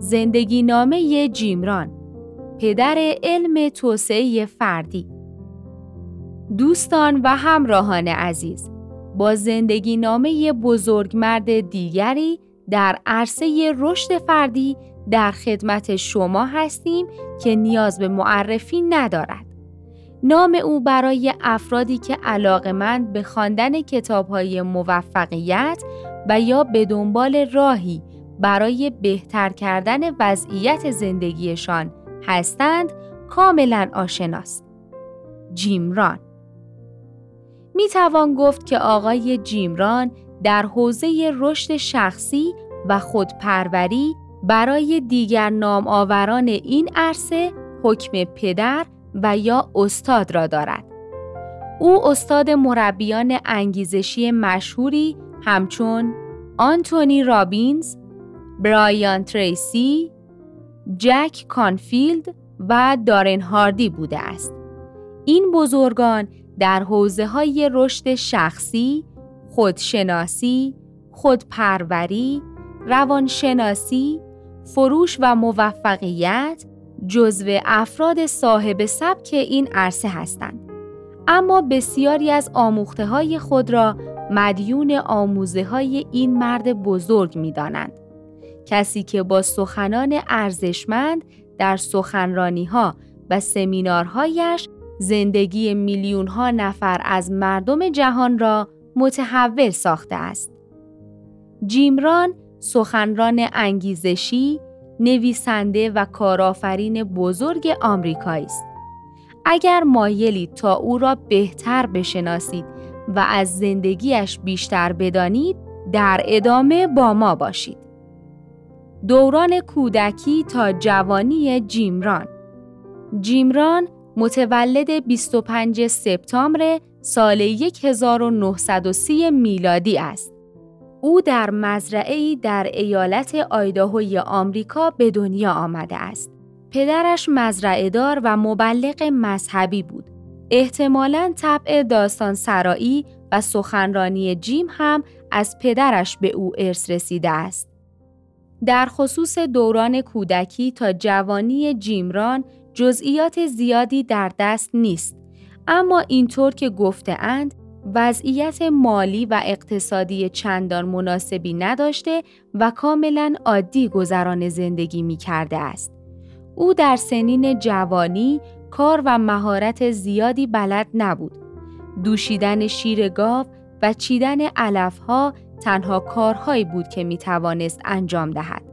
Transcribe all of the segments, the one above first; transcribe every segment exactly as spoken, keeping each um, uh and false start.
زندگی نامه جیم ران، پدر علم توسعه فردی. دوستان و همراهان عزیز، با زندگی نامه بزرگمرد دیگری در عرصه رشد فردی در خدمت شما هستیم که نیاز به معرفی ندارد. نام او برای افرادی که علاقه‌مند به خواندن کتاب‌های موفقیت و یا به دنبال راهی برای بهتر کردن وضعیت زندگیشان هستند کاملا آشناست. جیم ران. می توان گفت که آقای جیم ران در حوزه رشد شخصی و خودپروری برای دیگر نام‌آوران این عرصه حکم پدر و یا استاد را دارد. او استاد مربیان انگیزشی مشهوری همچون آنتونی رابینز، برایان تریسی، جک کانفیلد و دارن هاردی بوده است. این بزرگان در حوزه‌های رشد شخصی، خودشناسی، خودپروری، روانشناسی، فروش و موفقیت جزو افراد صاحب سبک این عرصه هستند. اما بسیاری از آموخته‌های خود را مدیون آموزه‌های این مرد بزرگ می‌دانند. کسی که با سخنان ارزشمند در سخنرانی‌ها و سمینارهایش زندگی میلیون‌ها نفر از مردم جهان را متحول ساخته است. جیم ران سخنران انگیزشی، نویسنده و کارآفرین بزرگ آمریکایی است. اگر مایلید تا او را بهتر بشناسید و از زندگیش بیشتر بدانید، در ادامه با ما باشید. دوران کودکی تا جوانی جیم ران. جیم ران متولد بیست و پنجم سپتامبر سال هزار و نهصد و سی میلادی است. او در مزرعه‌ای در ایالت آیداهوی آمریکا به دنیا آمده است. پدرش مزرعه‌دار و مبلغ مذهبی بود. احتمالاً طبع داستان سرایی و سخنرانی جیم هم از پدرش به او ارث رسیده است. در خصوص دوران کودکی تا جوانی جیم ران جزئیات زیادی در دست نیست، اما اینطور که گفته‌اند وضعیت مالی و اقتصادی چندان مناسبی نداشته و کاملاً عادی گذران زندگی می کرده است. او در سنین جوانی کار و مهارت زیادی بلد نبود. دوشیدن شیر گاو و چیدن علفها تنها کارهایی بود که می توانست انجام دهد.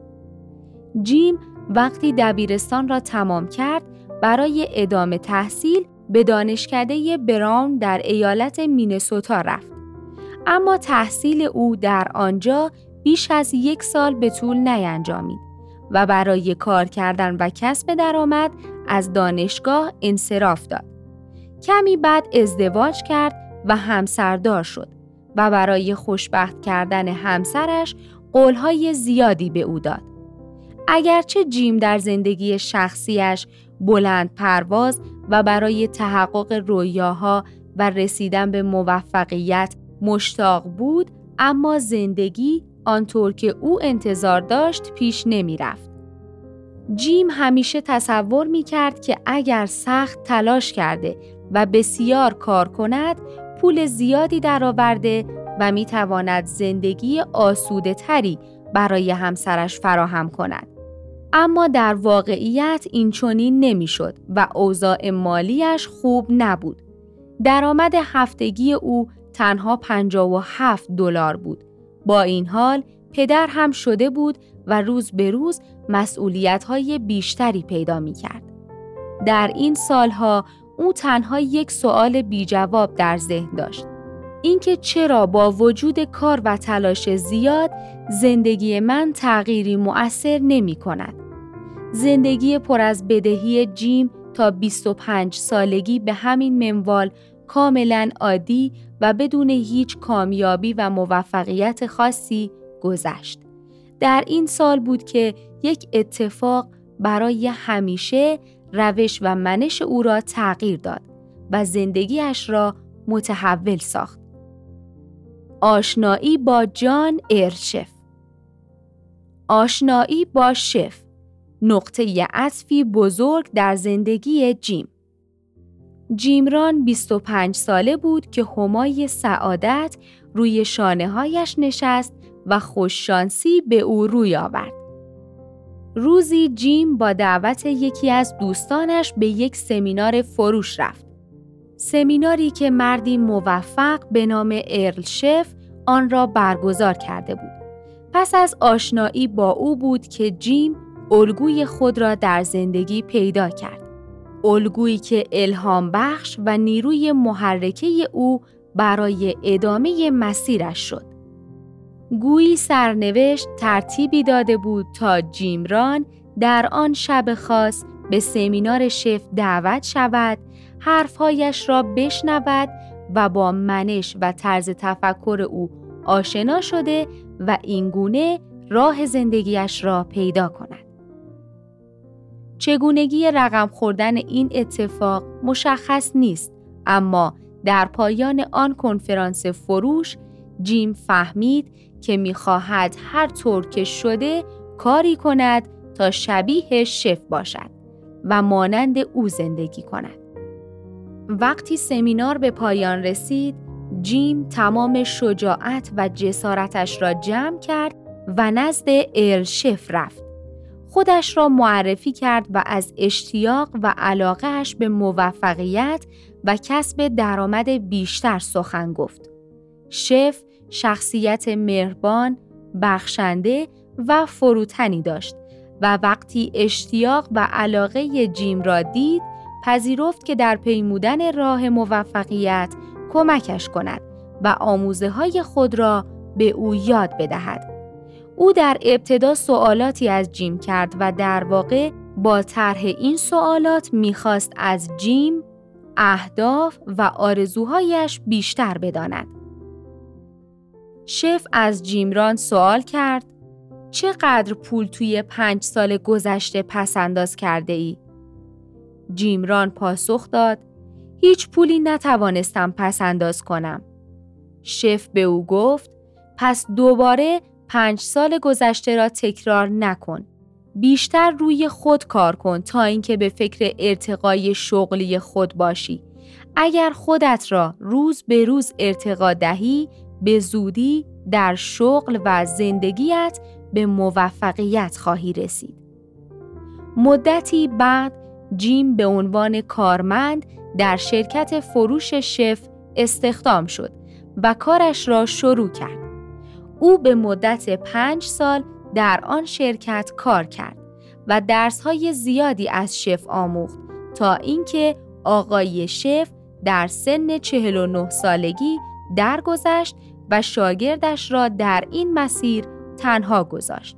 جیم وقتی دبیرستان را تمام کرد، برای ادامه تحصیل به دانشکده براون در ایالت مینسوتا رفت. اما تحصیل او در آنجا بیش از یک سال به طول نینجامید و برای کار کردن و کسب درآمد از دانشگاه انصراف داد. کمی بعد ازدواج کرد و همسردار شد و برای خوشبخت کردن همسرش قولهای زیادی به او داد. اگرچه جیم در زندگی شخصیش بلند پرواز و برای تحقق رویاها و رسیدن به موفقیت مشتاق بود، اما زندگی آنطور که او انتظار داشت پیش نمی رفت. جیم همیشه تصور می کرد که اگر سخت تلاش کرده و بسیار کار کند، پول زیادی درآورده و می تواند زندگی آسوده تری برای همسرش فراهم کند. اما در واقعیت این چنین نمی‌شد و اوضاع مالیش خوب نبود. درآمد هفتگی او تنها پنجاه و هفت دلار بود. با این حال پدر هم شده بود و روز به روز مسئولیت‌های بیشتری پیدا می‌کرد. در این سالها او تنها یک سوال بی جواب در ذهن داشت. اینکه چرا با وجود کار و تلاش زیاد زندگی من تغییری مؤثر نمی کند. زندگی پر از بدهی جیم تا بیست و پنج سالگی به همین منوال کاملاً عادی و بدون هیچ کامیابی و موفقیت خاصی گذشت. در این سال بود که یک اتفاق برای همیشه روش و منش او را تغییر داد و زندگیش را متحول ساخت. آشنایی با جان ارشف. آشنایی با شف نقطه عطفی بزرگ در زندگی جیم. جیم ران بیست و پنج ساله بود که همای سعادت روی شانه‌هایش نشست و خوششانسی به او روی آورد. روزی جیم با دعوت یکی از دوستانش به یک سمینار فروش رفت. سمیناری که مردی موفق به نام ارل شف آن را برگزار کرده بود. پس از آشنایی با او بود که جیم الگوی خود را در زندگی پیدا کرد. الگویی که الهام بخش و نیروی محرکه او برای ادامه مسیرش شد. گویی سرنوشت ترتیبی داده بود تا جیم ران در آن شب خاص به سمینار شف دعوت شود، حرفهایش را بشنود و با منش و طرز تفکر او آشنا شده و اینگونه راه زندگیش را پیدا کند. چگونگی رقم خوردن این اتفاق مشخص نیست، اما در پایان آن کنفرانس فروش جیم فهمید که می‌خواهد هر طور که شده کاری کند تا شبیه شف باشد و مانند او زندگی کند. وقتی سمینار به پایان رسید، جیم تمام شجاعت و جسارتش را جمع کرد و نزد ارل شف رفت. خودش را معرفی کرد و از اشتیاق و علاقه‌اش به موفقیت و کسب درآمد بیشتر سخن گفت. شف شخصیت مهربان، بخشنده و فروتنی داشت و وقتی اشتیاق و علاقه جیم را دید، پذیرفت که در پیمودن راه موفقیت کمکش کند و آموزه‌های خود را به او یاد بدهد. او در ابتدا سوالاتی از جیم کرد و در واقع با طرح این سوالات می‌خواست از جیم اهداف و آرزوهایش بیشتر بداند. شف از جیم ران سوال کرد: چقدر پول توی پنج سال گذشته پس انداز کرده ای؟ جیم ران پاسخ داد: هیچ پولی نتوانستم پس انداز کنم. شف به او گفت: پس دوباره پنج سال گذشته را تکرار نکن. بیشتر روی خود کار کن تا اینکه به فکر ارتقای شغلی خود باشی. اگر خودت را روز به روز ارتقا دهی، به زودی در شغل و زندگیت به موفقیت خواهی رسید. مدتی بعد جیم به عنوان کارمند در شرکت فروش شف استخدام شد و کارش را شروع کرد. او به مدت پنج سال در آن شرکت کار کرد و درس‌های زیادی از شف آموخت تا اینکه آقای شف در سن چهل و نه سالگی درگذشت و شاگردش را در این مسیر تنها گذاشت.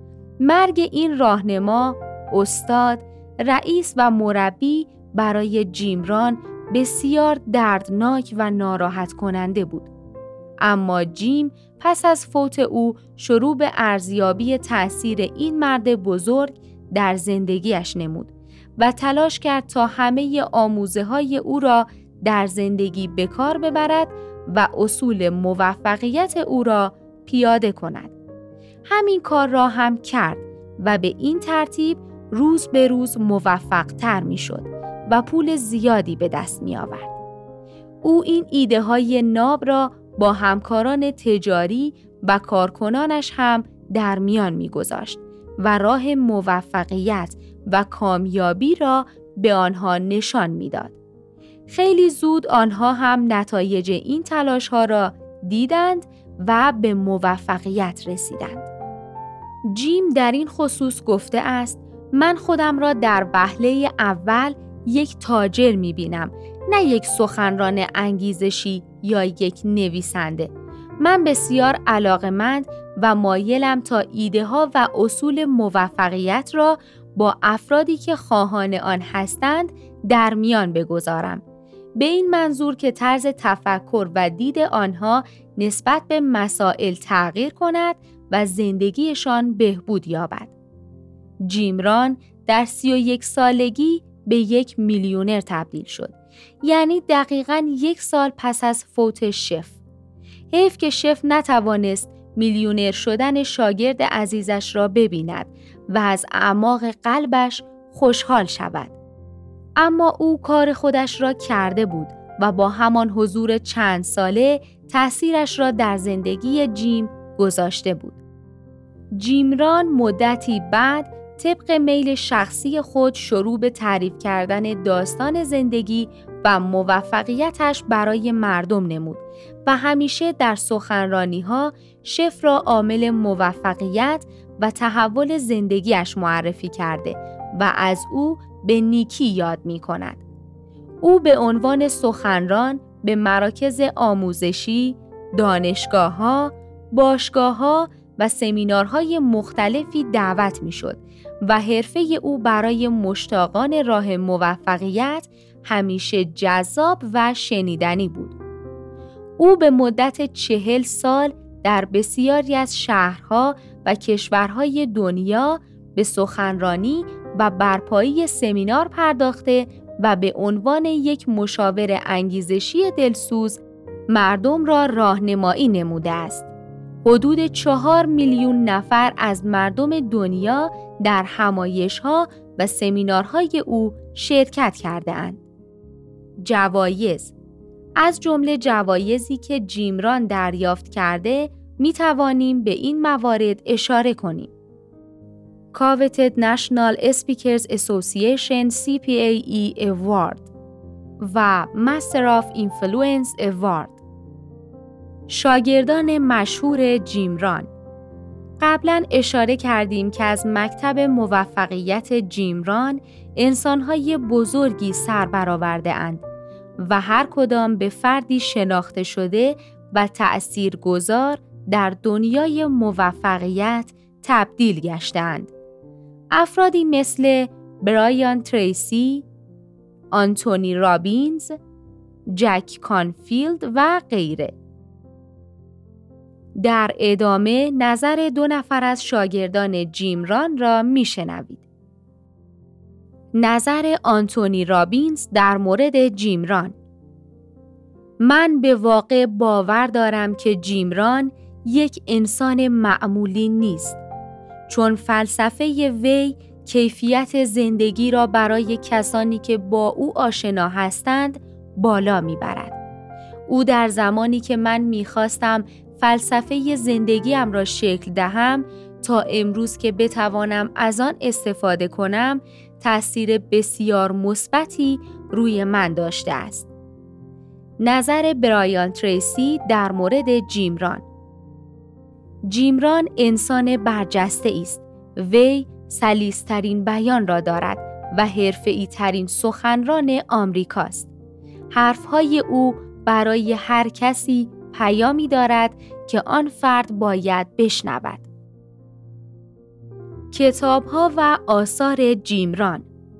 مرگ این راهنما، استاد، رئیس و مربی برای جیم ران بسیار دردناک و ناراحت کننده بود. اما جیم پس از فوت او شروع به ارزیابی تأثیر این مرد بزرگ در زندگیش نمود و تلاش کرد تا همه آموزه‌های او را در زندگی به کار ببرد و اصول موفقیت او را پیاده کند. همین کار را هم کرد و به این ترتیب روز به روز موفق تر می شد و پول زیادی به دست می آورد. او این ایده های ناب را با همکاران تجاری و کارکنانش هم در میان می گذاشت و راه موفقیت و کامیابی را به آنها نشان می داد. خیلی زود آنها هم نتایج این تلاش ها را دیدند و به موفقیت رسیدند. جیم در این خصوص گفته است: من خودم را در وهله اول یک تاجر می بینم، نه یک سخنران انگیزشی یا یک نویسنده. من بسیار علاقه‌مند و مایلم تا ایده ها و اصول موفقیت را با افرادی که خواهان آن هستند در میان بگذارم، به این منظور که طرز تفکر و دید آنها نسبت به مسائل تغییر کند و زندگیشان بهبود یابد. جیم ران در سی و یک سالگی به یک میلیونر تبدیل شد، یعنی دقیقاً یک سال پس از فوت شف. حیف که شف نتوانست میلیونر شدن شاگرد عزیزش را ببیند و از اعماق قلبش خوشحال شود. اما او کار خودش را کرده بود و با همان حضور چند ساله تأثیرش را در زندگی جیم گذاشته بود. جیم ران مدتی بعد طبق میل شخصی خود شروع به تعریف کردن داستان زندگی و موفقیتش برای مردم نمود و همیشه در سخنرانی‌ها شف را عامل موفقیت و تحول زندگیش معرفی کرده و از او به نیکی یاد می کند. او به عنوان سخنران به مراکز آموزشی، دانشگاه‌ها، باشگاه‌ها و سمینارهای مختلفی دعوت می شد و حرفه او برای مشتاقان راه موفقیت همیشه جذاب و شنیدنی بود. او به مدت چهل سال در بسیاری از شهرها و کشورهای دنیا به سخنرانی و برپایی سمینار پرداخته و به عنوان یک مشاور انگیزشی دلسوز مردم را راهنمایی نموده است. حدود چهار میلیون نفر از مردم دنیا در همایش‌ها و سمینارهای او شرکت کرده‌اند. جوایز: از جمله جوایزی که جیم ران دریافت کرده می توانیم به این موارد اشاره کنیم: Coveted National Speakers Association سی پی ای ای Award و Master of Influence Award. شاگردان مشهور جیم ران. قبلا اشاره کردیم که از مکتب موفقیت جیم ران انسان‌های بزرگی سر برآورده اند و هر کدام به فردی شناخته شده و تأثیرگذار در دنیای موفقیت تبدیل گشتند. افرادی مثل برایان تریسی، آنتونی رابینز، جک کانفیلد و غیره. در ادامه نظر دو نفر از شاگردان جیم ران را میشنوید. نظر آنتونی رابینز در مورد جیم ران: من به واقع باور دارم که جیم ران یک انسان معمولی نیست، چون فلسفه وی کیفیت زندگی را برای کسانی که با او آشنا هستند بالا میبرد. او در زمانی که من میخواستم فلسفه زندگیم را شکل دهم تا امروز که بتوانم از آن استفاده کنم، تأثیر بسیار مثبتی روی من داشته است. نظر برایان تریسی در مورد جیم ران: جیم ران انسان برجسته است. وی سلیس‌ترین بیان را دارد و حرفه‌ای ترین سخنران آمریکاست. حرفهای او برای هر کسی پیامی دارد که آن فرد باید بشنود. کتاب‌ها و آثار جیم ران: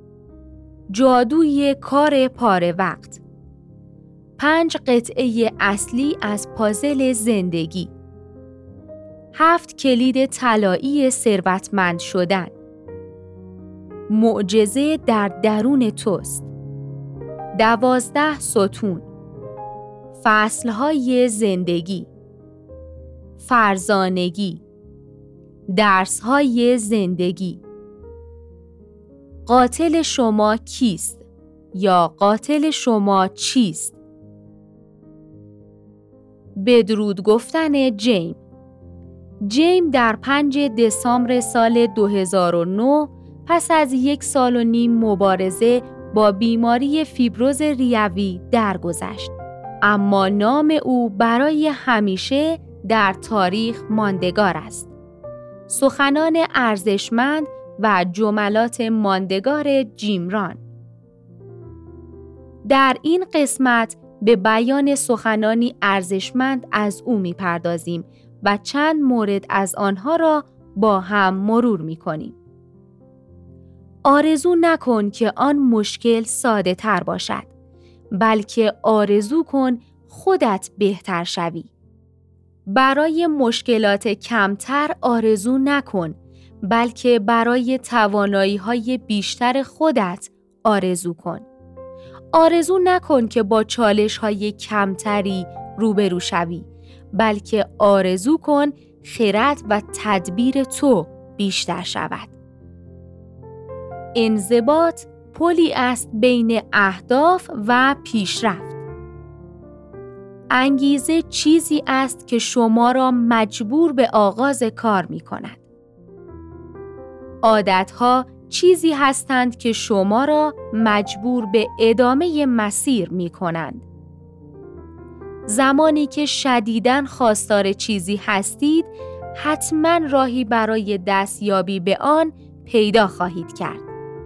جادوی کار پاره وقت، پنج قطعه اصلی از پازل زندگی، هفت کلید طلایی ثروتمند شدن، معجزه در درون توست، دوازده ستون، فصلهای زندگی، فرزانگی، درسهای زندگی، قاتل شما کیست یا قاتل شما چیست؟ بدرود گفتن جیم. جیم در پنج دسامبر سال دو هزار و نه پس از یک سال و نیم مبارزه با بیماری فیبروز ریوی درگذشت، اما نام او برای همیشه در تاریخ ماندگار است. سخنان ارزشمند و جملات ماندگار جیم ران. در این قسمت به بیان سخنانی ارزشمند از او می‌پردازیم و چند مورد از آنها را با هم مرور می‌کنیم. آرزو نکن که آن مشکل ساده تر باشد، بلکه آرزو کن خودت بهتر شوی. برای مشکلات کمتر آرزو نکن، بلکه برای توانایی‌های بیشتر خودت آرزو کن. آرزو نکن که با چالش‌های کمتری روبرو شوی، بلکه آرزو کن خرد و تدبیر تو بیشتر شود. انضباط پلی است بین اهداف و پیشرفت. انگیزه چیزی است که شما را مجبور به آغاز کار می کند. عادتها چیزی هستند که شما را مجبور به ادامه مسیر می کنند. زمانی که شدیداً خواستار چیزی هستید، حتماً راهی برای دستیابی به آن پیدا خواهید کرد.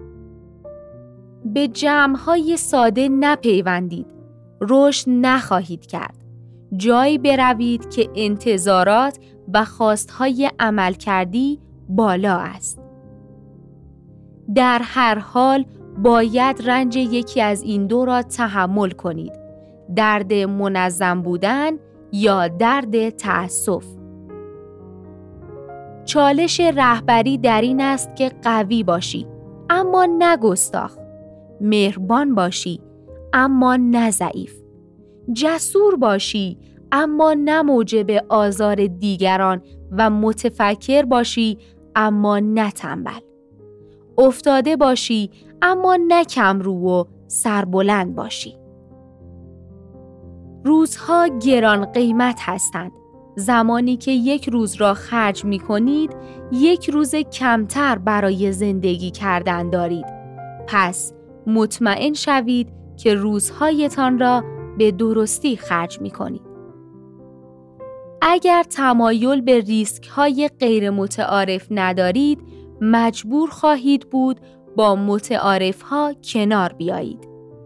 به جمع‌های ساده نپیوندید، رشد نخواهید کرد. جایی بروید که انتظارات و خواستهای عمل کردی بالا است. در هر حال باید رنج یکی از این دو را تحمل کنید: درد منظم بودن یا درد تأسف. چالش رهبری در این است که قوی باشی اما نه گستاخ، مهربان باشی اما نه ضعیف، جسور باشی اما نه موجب آزار دیگران و متفکر باشی اما نه تنبل، افتاده باشی اما نه کمرو و سربلند باشی. روزها گران قیمت هستند. زمانی که یک روز را خرج می کنید، یک روز کمتر برای زندگی کردن دارید. پس مطمئن شوید که روزهایتان را به درستی خرج می کنید. اگر تمایل به ریسک‌های غیر متعارف ندارید، مجبور خواهید بود با متعارف‌ها کنار بیایید.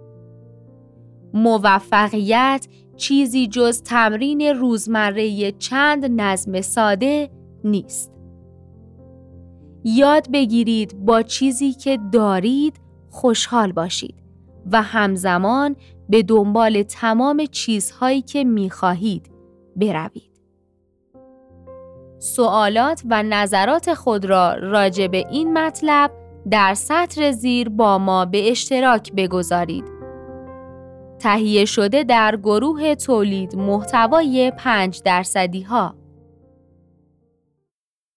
موفقیت چیزی جز تمرین روزمره چند نظم ساده نیست. یاد بگیرید با چیزی که دارید خوشحال باشید و همزمان به دنبال تمام چیزهایی که می‌خواهید بروید. سوالات و نظرات خود را راجع به این مطلب در سطر زیر با ما به اشتراک بگذارید. تهیه شده در گروه تولید محتوای پنج درصدی ها.